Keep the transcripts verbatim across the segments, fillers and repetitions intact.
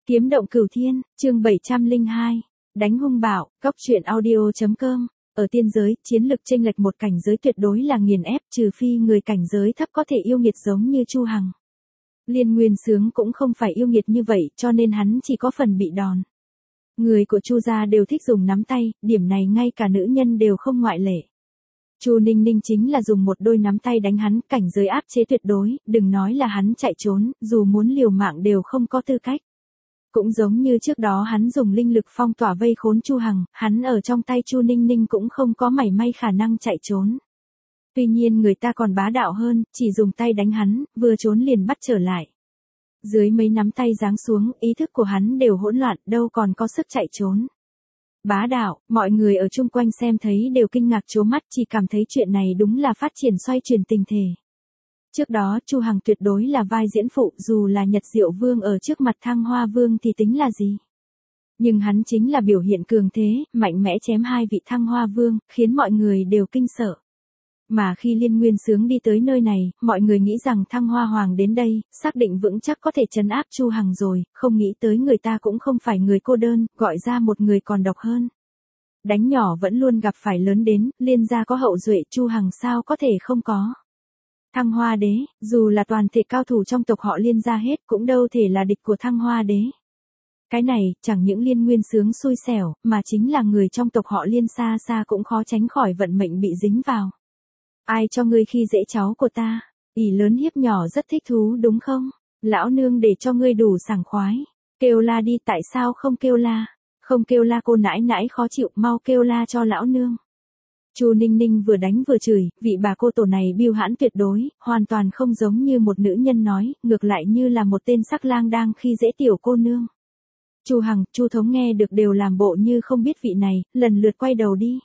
Kiếm động cửu thiên, chương bảy trăm lẻ hai. Đánh hung bạo, góc truyện audio.com. Ở tiên giới, chiến lực chênh lệch một cảnh giới tuyệt đối là nghiền ép, trừ phi người cảnh giới thấp có thể yêu nghiệt giống như Chu Hằng. Liên Nguyên Sướng cũng không phải yêu nghiệt như vậy, cho nên hắn chỉ có phần bị đòn. Người của Chu gia đều thích dùng nắm tay, điểm này ngay cả nữ nhân đều không ngoại lệ. Chu Ninh Ninh chính là dùng một đôi nắm tay đánh hắn, cảnh giới áp chế tuyệt đối, đừng nói là hắn chạy trốn, dù muốn liều mạng đều không có tư cách. Cũng giống như trước đó hắn dùng linh lực phong tỏa vây khốn Chu Hằng, hắn ở trong tay Chu Ninh Ninh cũng không có mảy may khả năng chạy trốn. Tuy nhiên người ta còn bá đạo hơn, chỉ dùng tay đánh hắn, vừa trốn liền bắt trở lại. Dưới mấy nắm tay giáng xuống, ý thức của hắn đều hỗn loạn, đâu còn có sức chạy trốn. Bá đạo, mọi người ở chung quanh xem thấy đều kinh ngạc trố mắt, chỉ cảm thấy chuyện này đúng là phát triển xoay chuyển tình thể. Trước đó Chu Hằng tuyệt đối là vai diễn phụ, dù là Nhật Diệu Vương ở trước mặt Thăng Hoa Vương thì tính là gì. Nhưng hắn chính là biểu hiện cường thế, mạnh mẽ chém hai vị Thăng Hoa Vương, khiến mọi người đều kinh sợ. Mà khi Liên Nguyên Sướng đi tới nơi này, mọi người nghĩ rằng Thăng Hoa Hoàng đến đây, xác định vững chắc có thể trấn áp Chu Hằng rồi, không nghĩ tới người ta cũng không phải người cô đơn, gọi ra một người còn độc hơn. Đánh nhỏ vẫn luôn gặp phải lớn đến, Liên gia có hậu duệ, Chu Hằng sao có thể không có. Thăng Hoa Đế, dù là toàn thể cao thủ trong tộc họ Liên gia hết cũng đâu thể là địch của Thăng Hoa Đế. Cái này, chẳng những Liên Nguyên Sướng xui xẻo, mà chính là người trong tộc họ Liên xa xa cũng khó tránh khỏi vận mệnh bị dính vào. Ai cho ngươi khi dễ cháu của ta, ỷ lớn hiếp nhỏ rất thích thú đúng không? Lão nương để cho ngươi đủ sảng khoái. Kêu la đi, tại sao không kêu la? Không kêu la cô nãi nãi khó chịu, mau kêu la cho lão nương. Chu Ninh Ninh vừa đánh vừa chửi, vị bà cô tổ này biêu hãn tuyệt đối, hoàn toàn không giống như một nữ nhân nói, ngược lại như là một tên sắc lang đang khi dễ tiểu cô nương. Chu Hằng, Chu Thống nghe được đều làm bộ như không biết vị này, lần lượt quay đầu đi.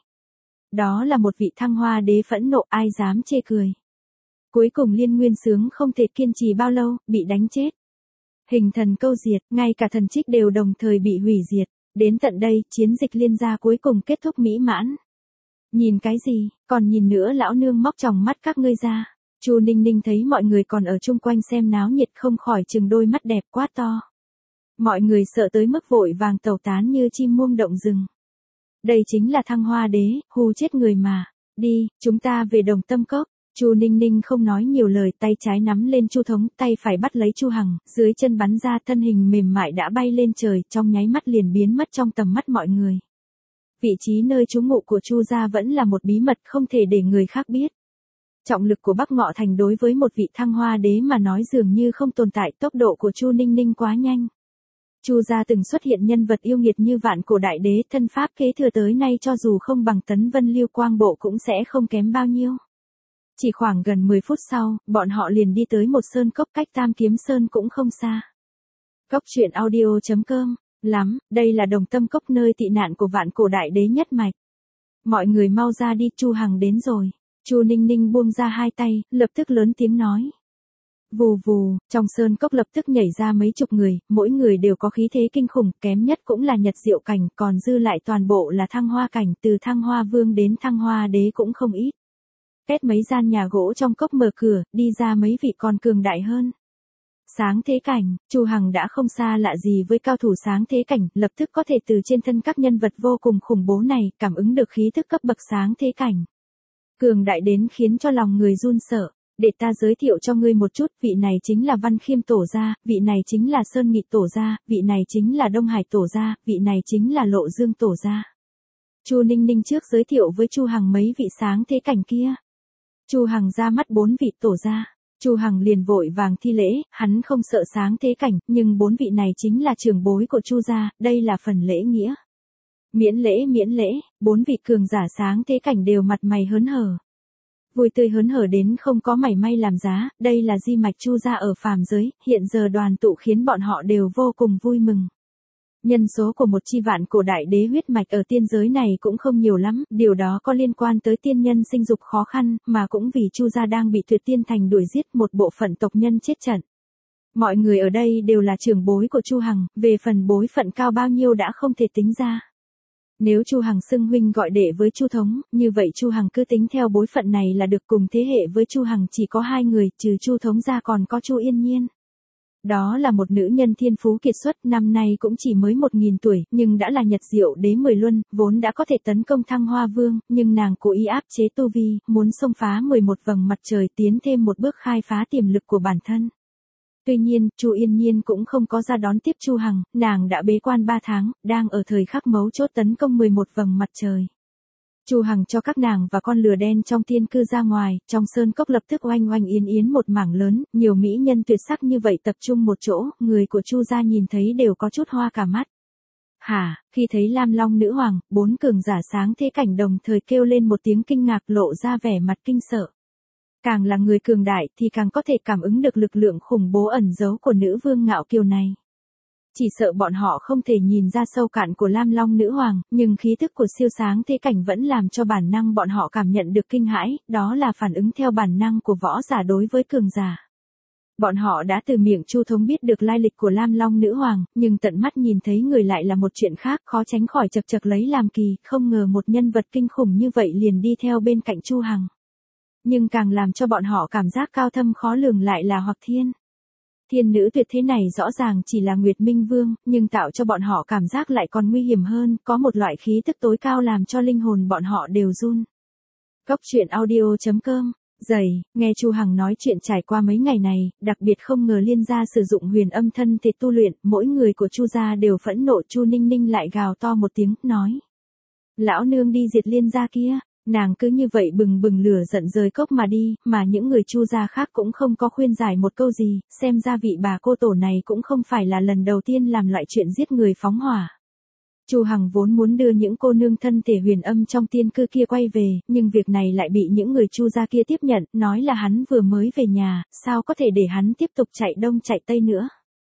Đó là một vị Thăng Hoa Đế phẫn nộ, ai dám chê cười. Cuối cùng Liên Nguyên Sướng không thể kiên trì bao lâu, bị đánh chết. Hình thần câu diệt, ngay cả thần trích đều đồng thời bị hủy diệt. Đến tận đây, chiến dịch Liên gia cuối cùng kết thúc mỹ mãn. Nhìn cái gì, còn nhìn nữa lão nương móc tròng mắt các ngươi ra. Chu Ninh Ninh thấy mọi người còn ở chung quanh xem náo nhiệt không khỏi trừng đôi mắt đẹp quá to. Mọi người sợ tới mức vội vàng tẩu tán như chim muông động rừng. Đây chính là Thăng Hoa Đế, hù chết người mà. Đi, chúng ta về Đồng Tâm Cốc. Chu Ninh Ninh không nói nhiều lời, tay trái nắm lên Chu Thống, tay phải bắt lấy Chu Hằng, dưới chân bắn ra, thân hình mềm mại đã bay lên trời, trong nháy mắt liền biến mất trong tầm mắt mọi người. Vị trí nơi trú ngụ của Chu gia vẫn là một bí mật không thể để người khác biết. Trọng lực của Bắc Ngọ Thành đối với một vị Thăng Hoa Đế mà nói dường như không tồn tại, tốc độ của Chu Ninh Ninh quá nhanh. Chu gia từng xuất hiện nhân vật yêu nghiệt như Vạn Cổ Đại Đế, thân pháp kế thừa tới nay cho dù không bằng Tấn Vân Lưu Quang Bộ cũng sẽ không kém bao nhiêu. Chỉ khoảng gần mười phút sau, bọn họ liền đi tới một sơn cốc cách Tam Kiếm Sơn cũng không xa. Góc truyện audio.com. Lắm, đây là Đồng Tâm Cốc, nơi tị nạn của Vạn Cổ Đại Đế nhất mạch. Mọi người mau ra đi, Chu Hằng đến rồi. Chu Ninh Ninh buông ra hai tay, lập tức lớn tiếng nói. Vù vù, trong sơn cốc lập tức nhảy ra mấy chục người, mỗi người đều có khí thế kinh khủng, kém nhất cũng là Nhật Diệu cảnh, còn dư lại toàn bộ là Thăng Hoa cảnh, từ Thăng Hoa Vương đến Thăng Hoa Đế cũng không ít. Két mấy gian nhà gỗ trong cốc mở cửa, đi ra mấy vị còn cường đại hơn. Sáng thế cảnh, Chu Hằng đã không xa lạ gì với cao thủ sáng thế cảnh, lập tức có thể từ trên thân các nhân vật vô cùng khủng bố này, cảm ứng được khí thức cấp bậc sáng thế cảnh. Cường đại đến khiến cho lòng người run sợ. Để ta giới thiệu cho ngươi một chút, vị này chính là Văn Khiêm Tổ gia, vị này chính là Sơn Nghị Tổ gia, vị này chính là Đông Hải Tổ gia, vị này chính là Lộ Dương Tổ gia. Chu Ninh Ninh trước giới thiệu với Chu Hằng mấy vị sáng thế cảnh kia. Chu Hằng ra mắt bốn vị tổ gia. Chu Hằng liền vội vàng thi lễ, hắn không sợ sáng thế cảnh, nhưng bốn vị này chính là trưởng bối của Chu gia, đây là phần lễ nghĩa. Miễn lễ miễn lễ, bốn vị cường giả sáng thế cảnh đều mặt mày hớn hở. Vui tươi hớn hở đến không có mảy may làm giá, đây là di mạch Chu gia ở phàm giới, hiện giờ đoàn tụ khiến bọn họ đều vô cùng vui mừng. Nhân số của một chi Vạn Cổ Đại Đế huyết mạch ở tiên giới này cũng không nhiều lắm, điều đó có liên quan tới tiên nhân sinh dục khó khăn, mà cũng vì Chu gia đang bị Tuyệt Tiên Thành đuổi giết, một bộ phận tộc nhân chết trận. Mọi người ở đây đều là trưởng bối của Chu Hằng, về phần bối phận cao bao nhiêu đã không thể tính ra. Nếu Chu Hằng xưng huynh gọi đệ với Chu Thống, như vậy Chu Hằng cứ tính theo bối phận này là được, cùng thế hệ với Chu Hằng chỉ có hai người, trừ Chu Thống ra còn có Chu Yên Nhiên. Đó là một nữ nhân thiên phú kiệt xuất, năm nay cũng chỉ mới một nghìn tuổi, nhưng đã là Nhật Diệu Đế mười luân, vốn đã có thể tấn công Thăng Hoa Vương, nhưng nàng cố ý áp chế tu vi, muốn xông phá mười một vầng mặt trời, tiến thêm một bước khai phá tiềm lực của bản thân. Tuy nhiên, Chu Yên Nhiên cũng không có ra đón tiếp Chu Hằng, nàng đã bế quan ba tháng, đang ở thời khắc mấu chốt tấn công mười một vầng mặt trời. Chu Hằng cho các nàng và con lừa đen trong tiên cư ra ngoài, trong sơn cốc lập tức oanh oanh yến yến một mảng lớn, nhiều mỹ nhân tuyệt sắc như vậy tập trung một chỗ, người của Chu gia nhìn thấy đều có chút hoa cả mắt. Hả, khi thấy Lam Long nữ hoàng, bốn cường giả sáng thế cảnh đồng thời kêu lên một tiếng kinh ngạc, lộ ra vẻ mặt kinh sợ. Càng là người cường đại thì càng có thể cảm ứng được lực lượng khủng bố ẩn giấu của nữ vương ngạo kiều này. Chỉ sợ bọn họ không thể nhìn ra sâu cạn của Lam Long nữ hoàng, nhưng khí thức của siêu sáng thế cảnh vẫn làm cho bản năng bọn họ cảm nhận được kinh hãi, đó là phản ứng theo bản năng của võ giả đối với cường giả. Bọn họ đã từ miệng Chu Thống biết được lai lịch của Lam Long nữ hoàng, nhưng tận mắt nhìn thấy người lại là một chuyện khác, khó tránh khỏi chật chật lấy làm kỳ, không ngờ một nhân vật kinh khủng như vậy liền đi theo bên cạnh Chu Hằng. Nhưng càng làm cho bọn họ cảm giác cao thâm khó lường lại là Hoặc Thiên. Thiên nữ tuyệt thế này rõ ràng chỉ là Nguyệt Minh Vương, nhưng tạo cho bọn họ cảm giác lại còn nguy hiểm hơn, có một loại khí tức tối cao làm cho linh hồn bọn họ đều run. Cốc truyện audio chấm com, dày, nghe Chu Hằng nói chuyện trải qua mấy ngày này, đặc biệt không ngờ Liên gia sử dụng huyền âm thân thể tu luyện, mỗi người của Chu gia đều phẫn nộ. Chu Ninh Ninh lại gào to một tiếng, nói: lão nương đi diệt Liên gia kia. Nàng cứ như vậy bừng bừng lửa giận rời cốc mà đi, mà những người Chu gia khác cũng không có khuyên giải một câu gì, xem ra vị bà cô tổ này cũng không phải là lần đầu tiên làm loại chuyện giết người phóng hỏa. Chu Hằng vốn muốn đưa những cô nương thân thể huyền âm trong tiên cư kia quay về, nhưng việc này lại bị những người Chu gia kia tiếp nhận, nói là hắn vừa mới về nhà, sao có thể để hắn tiếp tục chạy đông chạy tây nữa.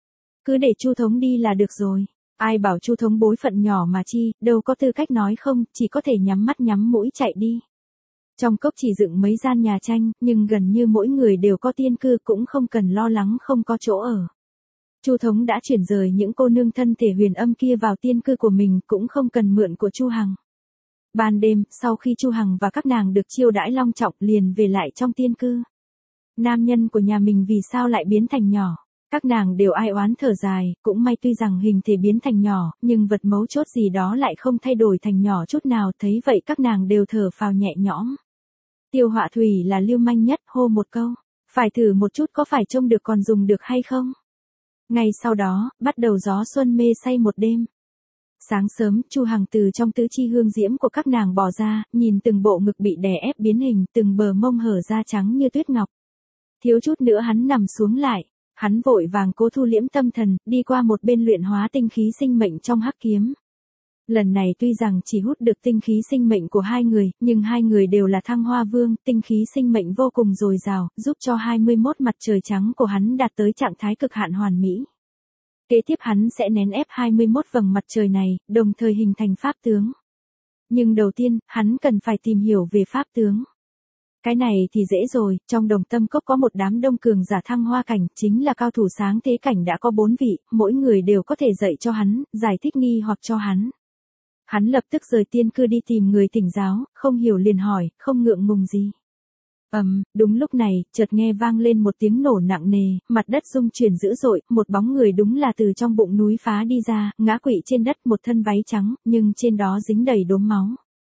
Cứ để Chu Thống đi là được rồi. Ai bảo Chu Thống bối phận nhỏ mà chi, đâu có tư cách nói không, chỉ có thể nhắm mắt nhắm mũi chạy đi. Trong cốc chỉ dựng mấy gian nhà tranh, nhưng gần như mỗi người đều có tiên cư, cũng không cần lo lắng không có chỗ ở. Chu Thống đã chuyển rời những cô nương thân thể huyền âm kia vào tiên cư của mình, cũng không cần mượn của Chu Hằng. Ban đêm, sau khi Chu Hằng và các nàng được chiêu đãi long trọng, liền về lại trong tiên cư. Nam nhân của nhà mình vì sao lại biến thành nhỏ? Các nàng đều ai oán thở dài, cũng may tuy rằng hình thể biến thành nhỏ, nhưng vật mấu chốt gì đó lại không thay đổi thành nhỏ chút nào, thấy vậy các nàng đều thở phào nhẹ nhõm. Tiêu Họa Thủy là lưu manh nhất, hô một câu, phải thử một chút có phải trông được còn dùng được hay không. Ngay sau đó, bắt đầu gió xuân mê say một đêm. Sáng sớm, Chu Hằng từ trong tứ chi hương diễm của các nàng bò ra, nhìn từng bộ ngực bị đè ép biến hình, từng bờ mông hở ra trắng như tuyết ngọc. Thiếu chút nữa hắn nằm xuống lại. Hắn vội vàng cố thu liễm tâm thần, đi qua một bên luyện hóa tinh khí sinh mệnh trong hắc kiếm. Lần này tuy rằng chỉ hút được tinh khí sinh mệnh của hai người, nhưng hai người đều là Thăng Hoa Vương, tinh khí sinh mệnh vô cùng dồi dào, giúp cho hai mươi mốt mặt trời trắng của hắn đạt tới trạng thái cực hạn hoàn mỹ. Kế tiếp hắn sẽ nén ép hai mươi mốt vầng mặt trời này, đồng thời hình thành pháp tướng. Nhưng đầu tiên, hắn cần phải tìm hiểu về pháp tướng. Cái này thì dễ rồi, trong Đồng Tâm Cốc có một đám đông cường giả thăng hoa cảnh, chính là cao thủ sáng thế cảnh đã có bốn vị, mỗi người đều có thể dạy cho hắn, giải thích nghi hoặc cho hắn. Hắn lập tức rời tiên cư đi tìm người thỉnh giáo, không hiểu liền hỏi, không ngượng ngùng gì. Ầm, um, đúng lúc này, chợt nghe vang lên một tiếng nổ nặng nề, mặt đất rung chuyển dữ dội, một bóng người đúng là từ trong bụng núi phá đi ra, ngã quỵ trên đất, một thân váy trắng, nhưng trên đó dính đầy đốm máu.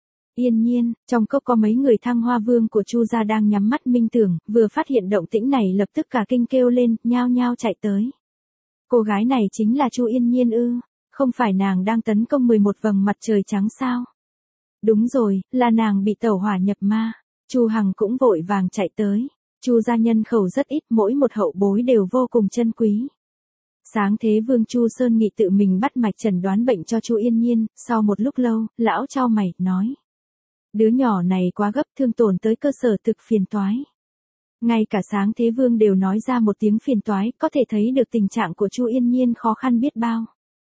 Yên Nhiên, trong cốc có mấy người Thăng Hoa Vương của Chu gia đang nhắm mắt minh tưởng, vừa phát hiện động tĩnh này lập tức cả kinh kêu lên, nhao nhao chạy tới. Cô gái này chính là Chu Yên Nhiên ư? Không phải nàng đang tấn công mười một vầng mặt trời trắng sao? Đúng rồi, là nàng bị tẩu hỏa nhập ma. Chu Hằng cũng vội vàng chạy tới. Chu gia nhân khẩu rất ít, mỗi một hậu bối đều vô cùng chân quý. Sáng thế Vương Chu Sơn Nghị tự mình bắt mạch chẩn đoán bệnh cho Chu Yên Nhiên, sau một lúc lâu, lão chau mày, nói. Đứa nhỏ này quá gấp, thương tổn tới cơ sở thực phiền toái. Ngay cả Sáng Thế Vương đều nói ra một tiếng phiền toái, có thể thấy được tình trạng của Chu Yên Nhiên khó khăn biết bao.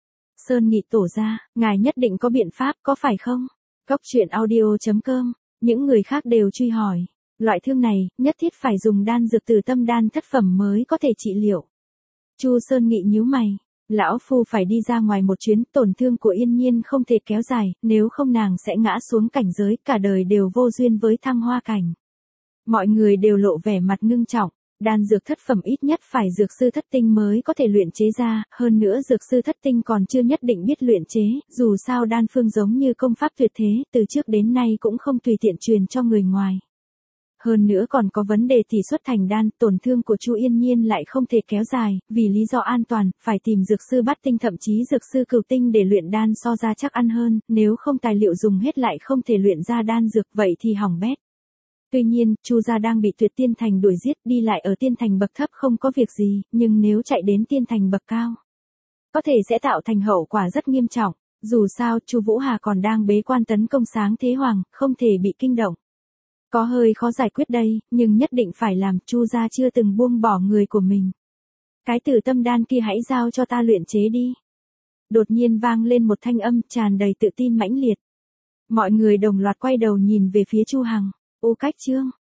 Sơn Nghị tổ ra, ngài nhất định có biện pháp, có phải không? Cốc truyện audio chấm com, những người khác đều truy hỏi. Loại thương này, nhất thiết phải dùng đan dược từ tâm đan thất phẩm mới có thể trị liệu. Chu Sơn Nghị nhíu mày. Lão Phu phải đi ra ngoài một chuyến, tổn thương của Yên Nhiên không thể kéo dài, nếu không nàng sẽ ngã xuống cảnh giới, cả đời đều vô duyên với Thăng Hoa cảnh. Mọi người đều lộ vẻ mặt ngưng trọng, Đan dược thất phẩm ít nhất phải dược sư thất tinh mới có thể luyện chế ra, hơn nữa dược sư thất tinh còn chưa nhất định biết luyện chế, dù sao đan phương giống như công pháp tuyệt thế, từ trước đến nay cũng không tùy tiện truyền cho người ngoài. Hơn nữa còn có vấn đề tỷ suất thành đan, tổn thương của Chu Yên Nhiên lại không thể kéo dài, vì lý do an toàn, phải tìm dược sư bát tinh thậm chí dược sư cửu tinh để luyện đan so ra chắc ăn hơn, nếu không tài liệu dùng hết lại không thể luyện ra đan dược vậy thì hỏng bét. Tuy nhiên, Chu gia đang bị Tuyệt Tiên Thành đuổi giết, đi lại ở Tiên Thành bậc thấp không có việc gì, nhưng nếu chạy đến Tiên Thành bậc cao, có thể sẽ tạo thành hậu quả rất nghiêm trọng. Dù sao, Chu Vũ Hà còn đang bế quan tấn công Sáng Thế Hoàng, không thể bị kinh động. Có hơi khó giải quyết đây, nhưng nhất định phải làm, Chu gia chưa từng buông bỏ người của mình. Cái tử tâm đan kia hãy giao cho ta luyện chế đi. Đột nhiên vang lên một thanh âm tràn đầy tự tin mãnh liệt. Mọi người đồng loạt quay đầu nhìn về phía Chu Hằng. Ô Cách Chương,